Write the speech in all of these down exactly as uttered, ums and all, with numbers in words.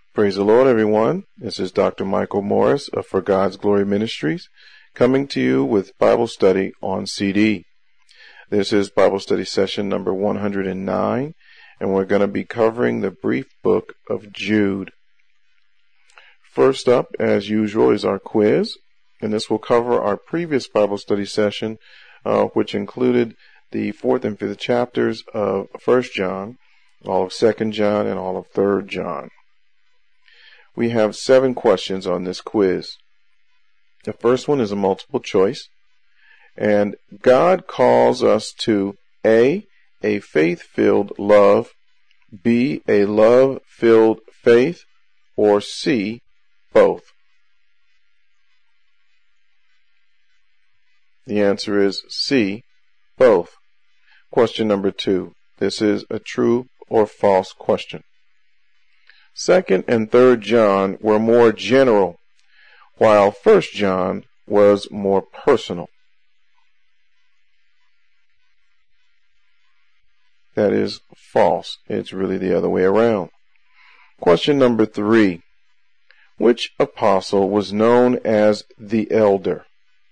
Praise the Lord, everyone. This is Doctor Michael Morris of For God's Glory Ministries, coming to you with Bible study on C D. This is Bible study session number one hundred nine, and we're going to be covering the brief book of Jude. First up, as usual, is our quiz, and this will cover our previous Bible study session, uh, which included the fourth and fifth chapters of First John, all of Second John, and all of Third John. We have seven questions on this quiz. The first one is a multiple choice, and God calls us to A, a faith-filled love, B, a love-filled faith, or C, both. The answer is C, both. Question number two. This is a true or false question. Second and Third John were more general, while First John was more personal. That is false. It's really the other way around. Question number three. Which apostle was known as the elder?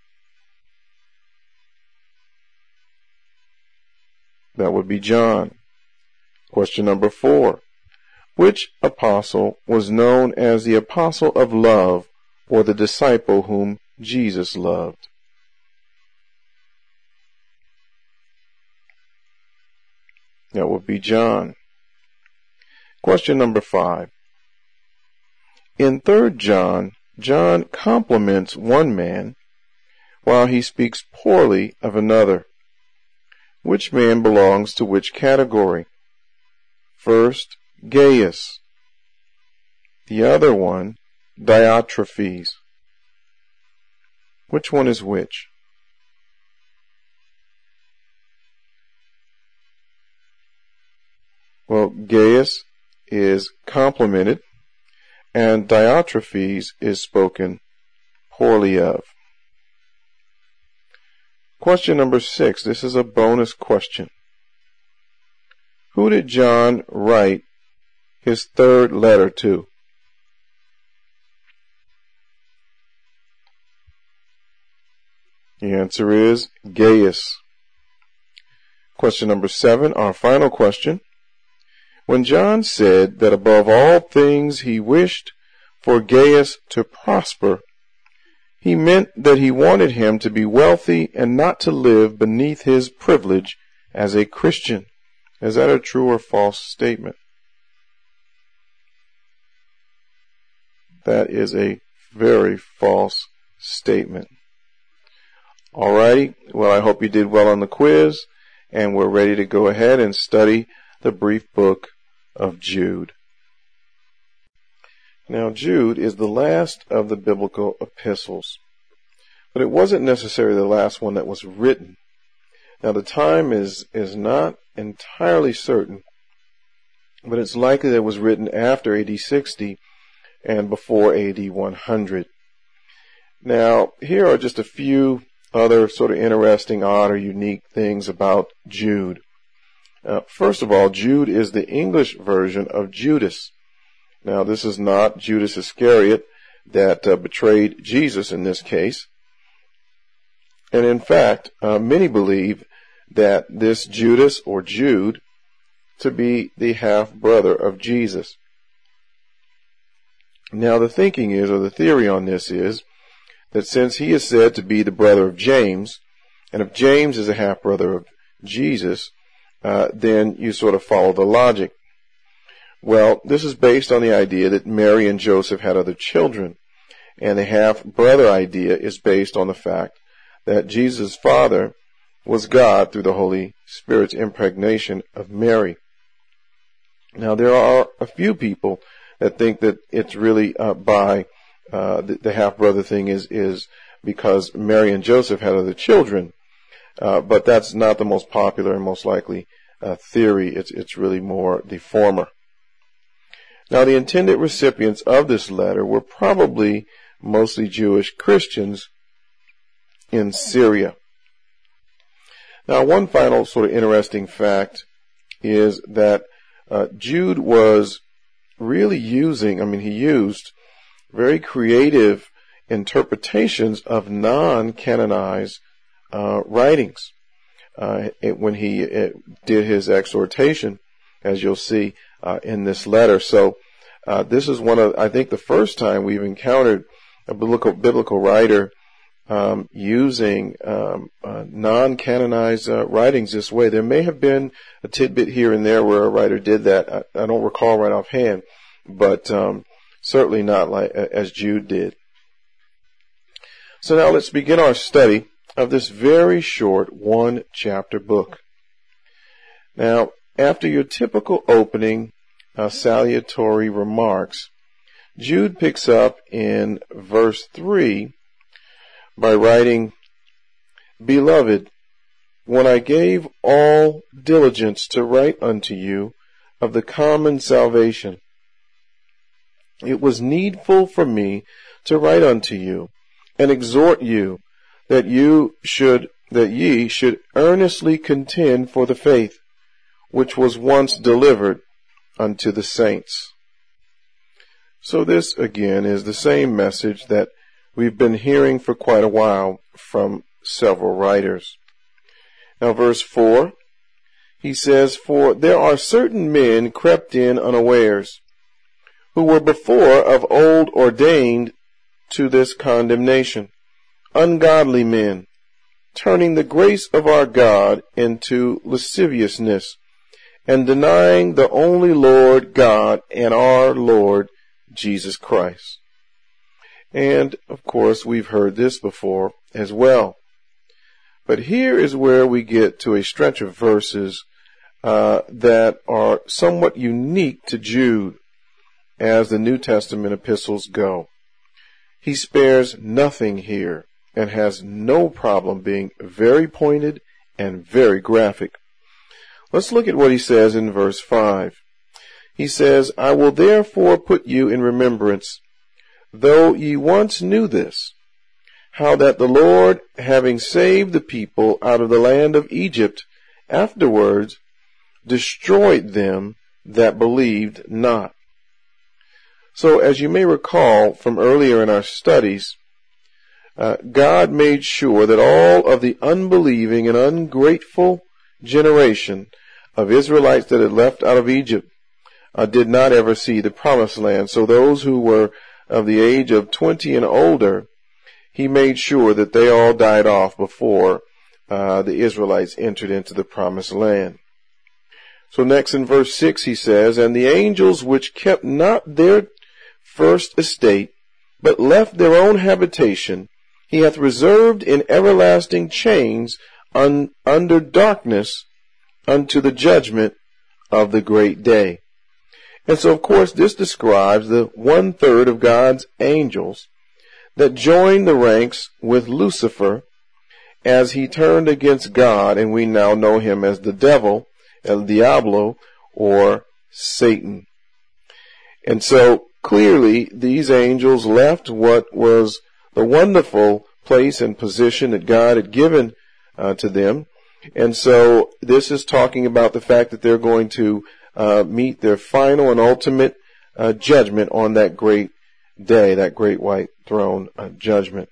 That would be John. Question number four. Which apostle was known as the apostle of love, or the disciple whom Jesus loved? That would be John. Question number five. In Third John, John compliments one man while he speaks poorly of another. Which man belongs to which category? First, Gaius. The other one, Diotrephes. Which one is which? Well, Gaius is complimented, and Diotrephes is spoken poorly of. Question number six. This is a bonus question. Who did John write his third letter to? The answer is Gaius. Question number seven, our final question. When John said that above all things he wished for Gaius to prosper, he meant that he wanted him to be wealthy and not to live beneath his privilege as a Christian. Is that a true or false statement? That is a very false statement. Alrighty, well, I hope you did well on the quiz, and we're ready to go ahead and study the brief book of Jude. Now, Jude is the last of the biblical epistles, but it wasn't necessarily the last one that was written. Now, the time is, is not entirely certain, but it's likely that it was written after A D sixty and before A D one hundred. Now, here are just a few other sort of interesting, odd, or unique things about Jude. Uh, first of all, Jude is the English version of Judas. Now, this is not Judas Iscariot that uh, betrayed Jesus in this case. And in fact, uh, many believe that this Judas, or Jude, to be the half-brother of Jesus. Now, the thinking is, or the theory on this is, that since he is said to be the brother of James, and if James is a half-brother of Jesus, uh, then you sort of follow the logic. Well, this is based on the idea that Mary and Joseph had other children, and the half-brother idea is based on the fact that Jesus' father was God through the Holy Spirit's impregnation of Mary. Now, there are a few people that think that it's really uh, by uh, the, the half-brother thing is, is because Mary and Joseph had other children, uh, but that's not the most popular and most likely uh, theory. It's, it's really more the former. Now, the intended recipients of this letter were probably mostly Jewish Christians in Syria. Now, one final sort of interesting fact is that uh, Jude was really using, I mean, he used very creative interpretations of non-canonized uh, writings uh, it, when he it, did his exhortation, as you'll see uh, in this letter. So uh, this is one of, I think, the first time we've encountered a biblical, biblical writer um, using um, uh, non-canonized uh, writings this way. There may have been a tidbit here and there where a writer did that. I, I don't recall right offhand, but um, certainly not like as Jude did. So now let's begin our study of this very short one-chapter book. Now, after your typical opening uh, salutatory remarks, Jude picks up in verse three by writing, "Beloved, when I gave all diligence to write unto you of the common salvation, it was needful for me to write unto you and exhort you that you should, that ye should earnestly contend for the faith which was once delivered unto the saints." So this again is the same message that we've been hearing for quite a while from several writers. Now verse four, he says, "For there are certain men crept in unawares, who were before of old ordained to this condemnation, ungodly men, turning the grace of our God into lasciviousness, and denying the only Lord God and our Lord Jesus Christ." And, of course, we've heard this before as well. But here is where we get to a stretch of verses uh, that are somewhat unique to Jude as the New Testament epistles go. He spares nothing here and has no problem being very pointed and very graphic. Let's look at what he says in verse five. He says, "I will therefore put you in remembrance, though ye once knew this, how that the Lord, having saved the people out of the land of Egypt, afterwards destroyed them that believed not." So as you may recall from earlier in our studies, uh, God made sure that all of the unbelieving and ungrateful generation of Israelites that had left out of Egypt uh, did not ever see the promised land. So those who were of the age of twenty and older, he made sure that they all died off before uh, the Israelites entered into the promised land. So next in verse six he says, "And the angels which kept not their first estate, but left their own habitation, he hath reserved in everlasting chains un- under darkness unto the judgment of the great day." And so, of course, this describes the one-third of God's angels that joined the ranks with Lucifer as he turned against God, and we now know him as the devil, El Diablo, or Satan. And so, clearly, these angels left what was the wonderful place and position that God had given uh, to them. And so this is talking about the fact that they're going to uh, meet their final and ultimate uh, judgment on that great day, that great white throne uh, judgment.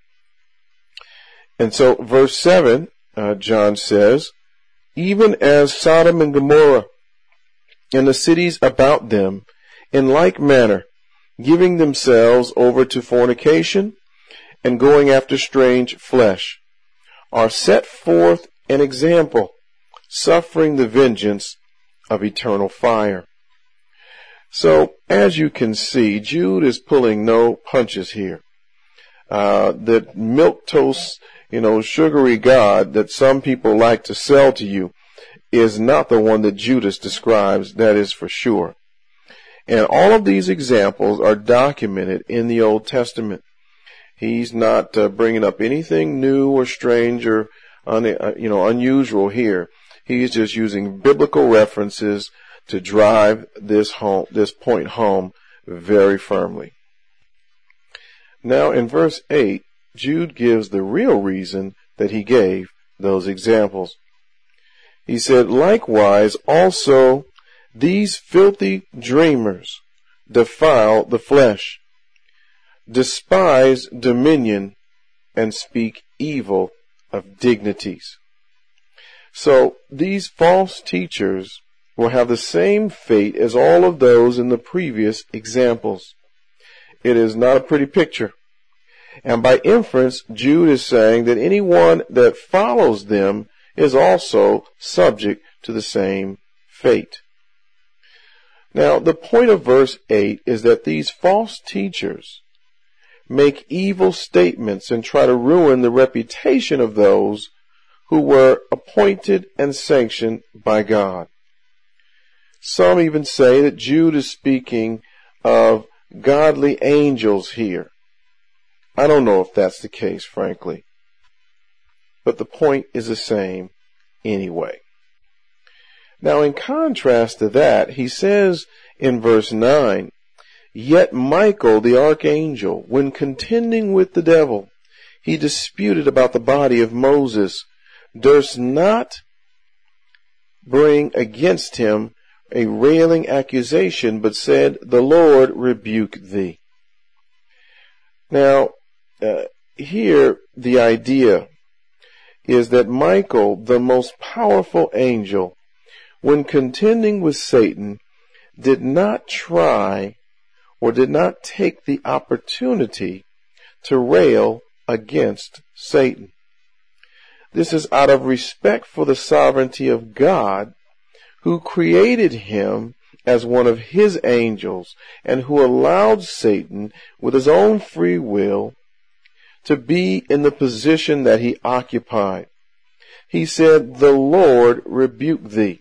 And so verse seven, uh, John says, "Even as Sodom and Gomorrah and the cities about them, in like manner, giving themselves over to fornication and going after strange flesh, are set forth an example, suffering the vengeance of eternal fire." So, as you can see, Jude is pulling no punches here. Uh, that milquetoast, you know, sugary God that some people like to sell to you is not the one that Judas describes, that is for sure. And all of these examples are documented in the Old Testament. He's not uh, bringing up anything new or strange or un, uh, you know unusual here. He's just using biblical references to drive this home, this point home very firmly. Now in verse eight, Jude gives the real reason that he gave those examples. He said, "Likewise also these filthy dreamers, defile the flesh, despise dominion, and speak evil of dignities. So these false teachers will have the same fate as all of those in the previous examples. It is not a pretty picture. And by inference, Jude is saying that anyone that follows them is also subject to the same fate. Now, the point of verse eight is that these false teachers make evil statements and try to ruin the reputation of those who were appointed and sanctioned by God. Some even say that Jude is speaking of godly angels here. I don't know if that's the case, frankly. But the point is the same anyway. Now, in contrast to that, he says in verse nine, "Yet Michael the archangel, when contending with the devil, he disputed about the body of Moses, durst not bring against him a railing accusation, but said, The Lord rebuke thee." Now, uh, here the idea is that Michael, the most powerful angel, when contending with Satan, did not try or did not take the opportunity to rail against Satan. This is out of respect for the sovereignty of God, who created him as one of his angels and who allowed Satan, with his own free will, to be in the position that he occupied. He said, "The Lord rebuke thee."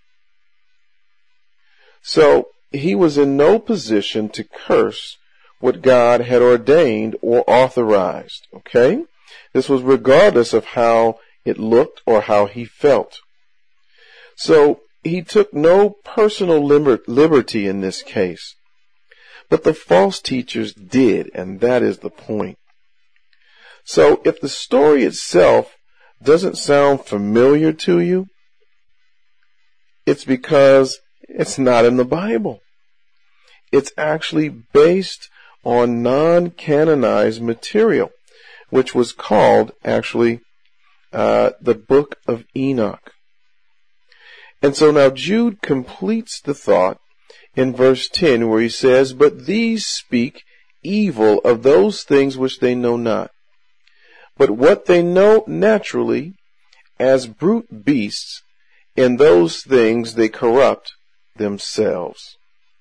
So he was in no position to curse what God had ordained or authorized. Okay? This was regardless of how it looked or how he felt. So he took no personal liber- liberty in this case. But the false teachers did, and that is the point. So if the story itself doesn't sound familiar to you, it's because it's not in the Bible. It's actually based on non-canonized material, which was called actually uh, the Book of Enoch. And so now Jude completes the thought in verse ten, where he says, "But these speak evil of those things which they know not. But what they know naturally, as brute beasts, in those things they corrupt themselves."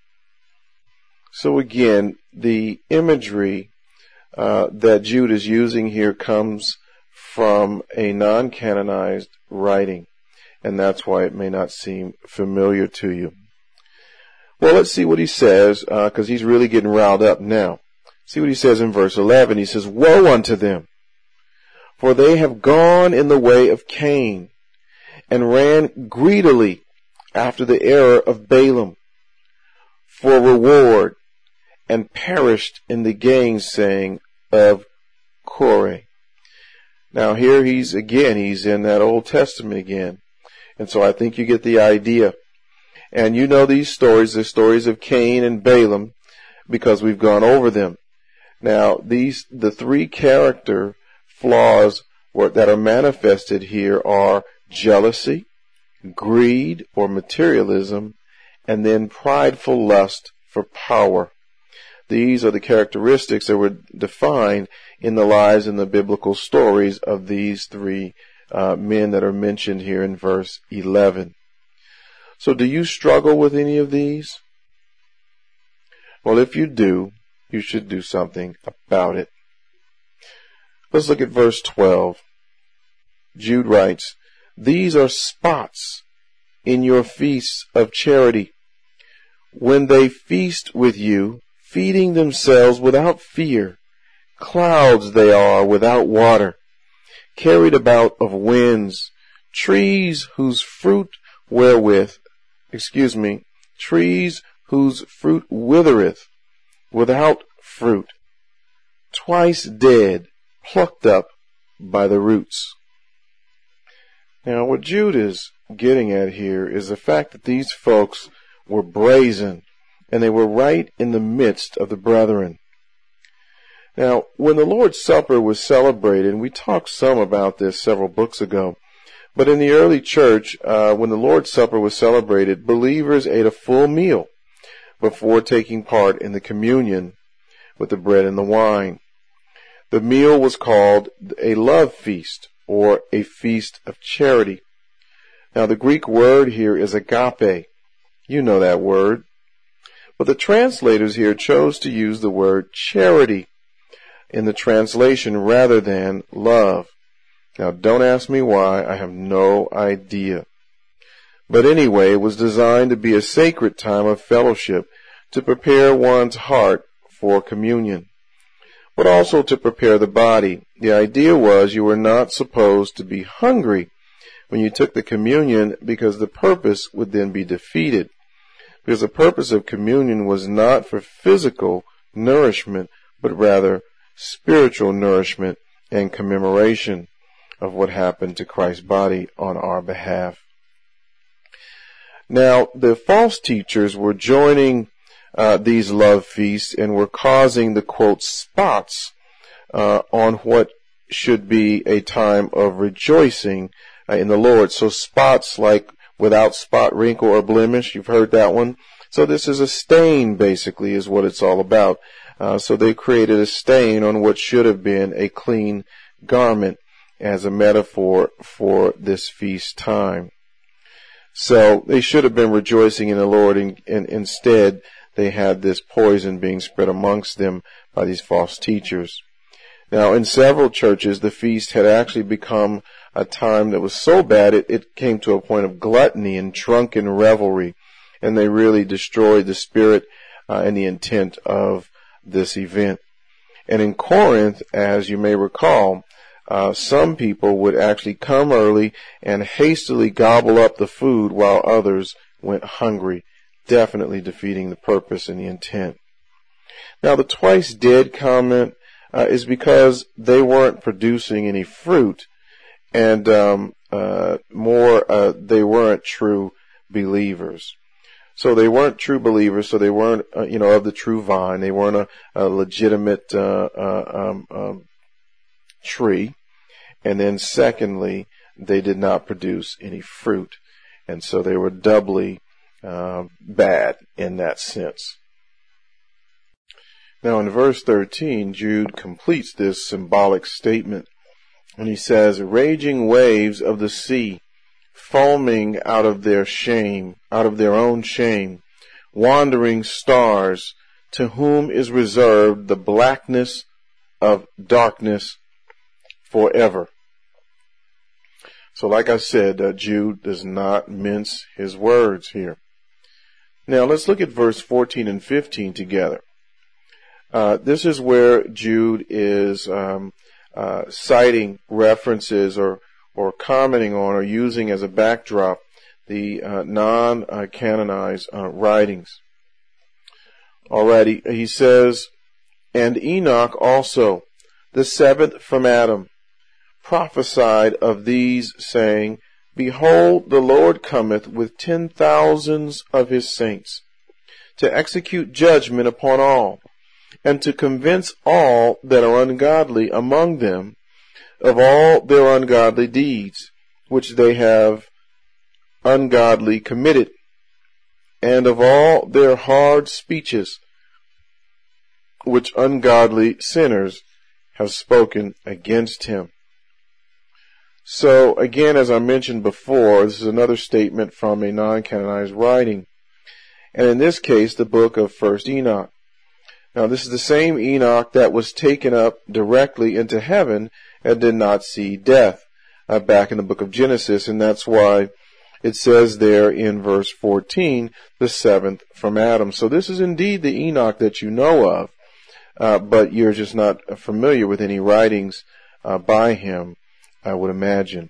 So again, the imagery uh, that Jude is using here comes from a non-canonized writing, and that's why it may not seem familiar to you. Well, let's see what he says, because uh, he's really getting riled up now. See what he says in verse eleven. He says, "Woe unto them, for they have gone in the way of Cain, and ran greedily after the error of Balaam for reward, and perished in the gainsaying of Korah." Now here he's again, he's in that Old Testament again. And so I think you get the idea. And you know these stories, the stories of Cain and Balaam, because we've gone over them. Now these, the three character flaws that are manifested here are jealousy, greed or materialism, and then prideful lust for power. These are the characteristics that were defined in the lives and the biblical stories of these three uh, men that are mentioned here in verse eleven. So do you struggle with any of these? Well, if you do, you should do something about it. Let's look at verse twelve. Jude writes, "These are spots in your feasts of charity, when they feast with you, feeding themselves without fear. Clouds they are without water, carried about of winds, trees whose fruit wherewith, excuse me, trees whose fruit withereth, without fruit, twice dead, plucked up by the roots." Now what Jude is getting at here is the fact that these folks were brazen and they were right in the midst of the brethren. Now, when the Lord's Supper was celebrated, and we talked some about this several books ago, but in the early church, uh, when the Lord's Supper was celebrated, believers ate a full meal before taking part in the communion with the bread and the wine. The meal was called a love feast, or a feast of charity. Now, the Greek word here is agape. You know that word. But the translators here chose to use the word charity in the translation rather than love. Now, don't ask me why. I have no idea. But anyway, it was designed to be a sacred time of fellowship to prepare one's heart for communion, but also to prepare the body. The idea was you were not supposed to be hungry when you took the communion, because the purpose would then be defeated. Because the purpose of communion was not for physical nourishment, but rather spiritual nourishment and commemoration of what happened to Christ's body on our behalf. Now, the false teachers were joining uh, these love feasts and were causing the, quote, spots uh, on what should be a time of rejoicing uh, in the Lord. So spots like without spot, wrinkle, or blemish, you've heard that one. So this is a stain, basically, is what it's all about. Uh, so they created a stain on what should have been a clean garment as a metaphor for this feast time. So they should have been rejoicing in the Lord, and, and instead they had this poison being spread amongst them by these false teachers. Now, in several churches, the feast had actually become a time that was so bad it, it came to a point of gluttony and drunken revelry, and they really destroyed the spirit uh, and the intent of this event. And in Corinth, as you may recall, uh, some people would actually come early and hastily gobble up the food while others went hungry, definitely defeating the purpose and the intent. Now, the twice dead comment uh, is because they weren't producing any fruit, and um, uh, more, uh, they weren't true believers. So they weren't true believers, so they weren't, uh, you know, of the true vine. They weren't a, a legitimate uh, uh, um, um, tree. And then secondly, they did not produce any fruit. And so they were doubly uh, bad in that sense. Now in verse thirteen, Jude completes this symbolic statement. And he says, raging waves of the sea, foaming out of their shame, out of their own shame, wandering stars, to whom is reserved the blackness of darkness forever. So like I said, uh, Jude does not mince his words here. Now let's look at verse fourteen and fifteen together. Uh, this is where Jude is um, uh, citing references or or commenting on or using as a backdrop the uh, non-canonized uh, writings. Alrighty, he says, and Enoch also, the seventh from Adam, prophesied of these, saying, behold, the Lord cometh with ten thousands of his saints, to execute judgment upon all, and to convince all that are ungodly among them of all their ungodly deeds, which they have ungodly committed, and of all their hard speeches, which ungodly sinners have spoken against him. So again, as I mentioned before, this is another statement from a non-canonized writing, and in this case, the book of First Enoch. Now, this is the same Enoch that was taken up directly into heaven and did not see death uh, back in the book of Genesis, and that's why it says there in verse fourteen, the seventh from Adam. So this is indeed the Enoch that you know of, uh, but you're just not familiar with any writings uh, by him, I would imagine.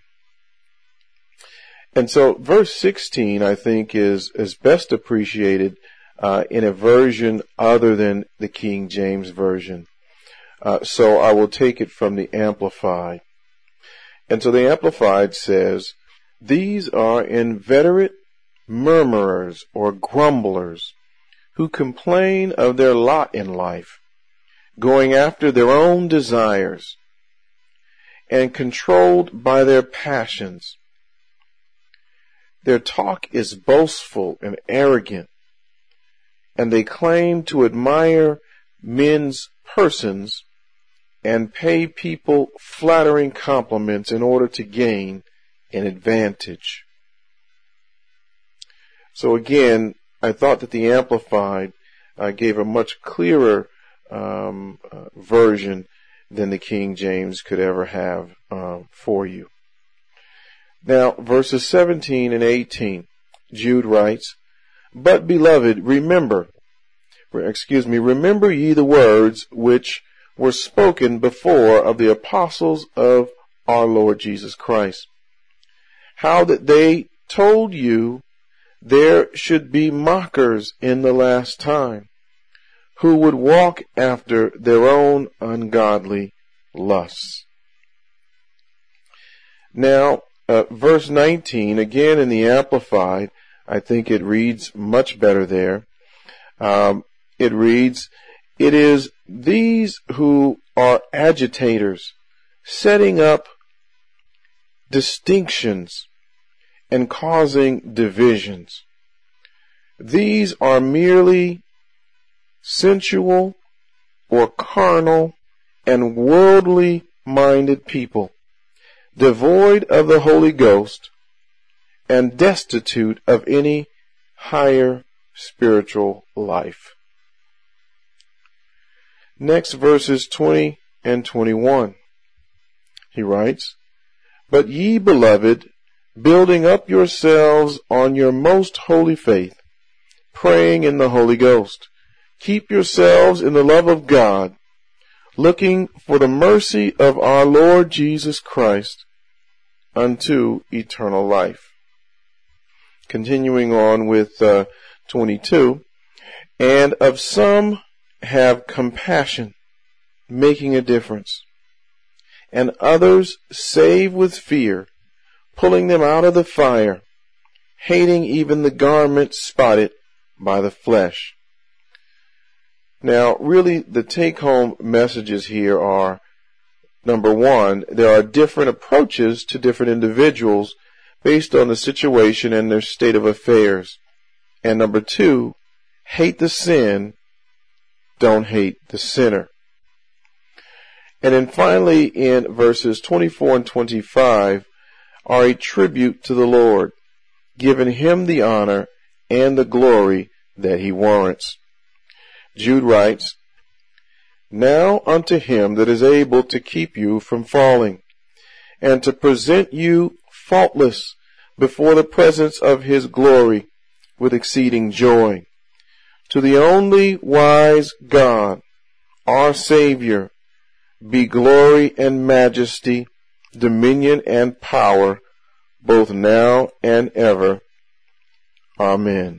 And so verse sixteen, I think, is, is best appreciated uh, in a version other than the King James Version. Uh, so I will take it from the Amplified. And so the Amplified says, these are inveterate murmurers or grumblers, who complain of their lot in life, going after their own desires, and controlled by their passions. Their talk is boastful and arrogant, and they claim to admire men's persons and pay people flattering compliments in order to gain an advantage. So again, I thought that the Amplified uh, gave a much clearer um, uh, version than the King James could ever have uh, for you. Now, verses seventeen and eighteen, Jude writes, "But, beloved, remember, excuse me, remember ye the words which were spoken before of the apostles of our Lord Jesus Christ, how that they told you there should be mockers in the last time, who would walk after their own ungodly lusts." Now, uh, verse nineteen, again in the Amplified, I think it reads much better there. Um, it reads, "It is these who are agitators, setting up distinctions and causing divisions. These are merely sensual or carnal and worldly minded people, devoid of the Holy Ghost and destitute of any higher spiritual life." Next, verses twenty and twenty-one. He writes, "But ye, beloved, building up yourselves on your most holy faith, praying in the Holy Ghost, keep yourselves in the love of God, looking for the mercy of our Lord Jesus Christ unto eternal life." Continuing on with uh, twenty-two, "And of some have compassion, making a difference, and others save with fear, pulling them out of the fire, hating even the garment spotted by the flesh." Now, really, the take-home messages here are, number one, there are different approaches to different individuals based on the situation and their state of affairs. And number two, hate the sin, don't hate the sinner. And then finally, in verses twenty-four and twenty-five, are a tribute to the Lord, giving him the honor and the glory that he warrants. Jude writes, "Now unto him that is able to keep you from falling, and to present you faultless before the presence of his glory with exceeding joy, to the only wise God, our Savior, be glory and majesty, dominion and power, both now and ever. Amen."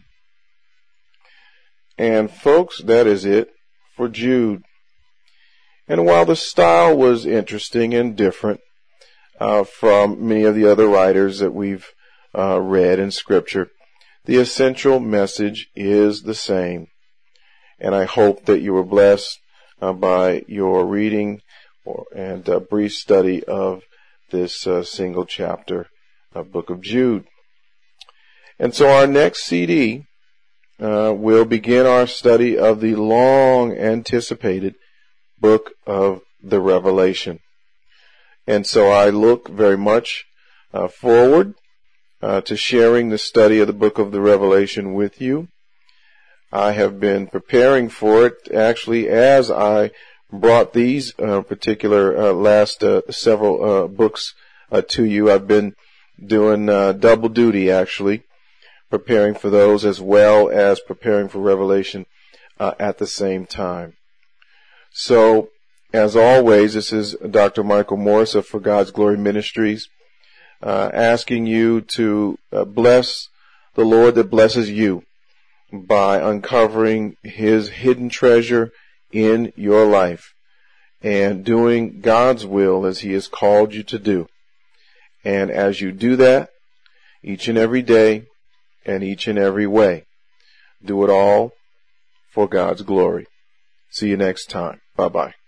And folks, that is it for Jude. And while the style was interesting and different uh, from many of the other writers that we've uh, read in Scripture, the essential message is the same. And I hope that you were blessed uh, by your reading or, and uh, brief study of this uh, single chapter of Book of Jude. And so our next C D uh, will begin our study of the long anticipated book of the Revelation. And so I look very much uh, forward uh, to sharing the study of the book of the Revelation with you. I have been preparing for it actually as I brought these uh, particular uh, last uh, several uh, books uh, to you. I've been doing uh, double duty actually, preparing for those as well as preparing for Revelation uh, at the same time. So, as always, this is Doctor Michael Morris of For God's Glory Ministries, uh, asking you to uh, bless the Lord that blesses you by uncovering his hidden treasure in your life and doing God's will as he has called you to do. And as you do that, each and every day and each and every way, do it all for God's glory. See you next time. Bye bye.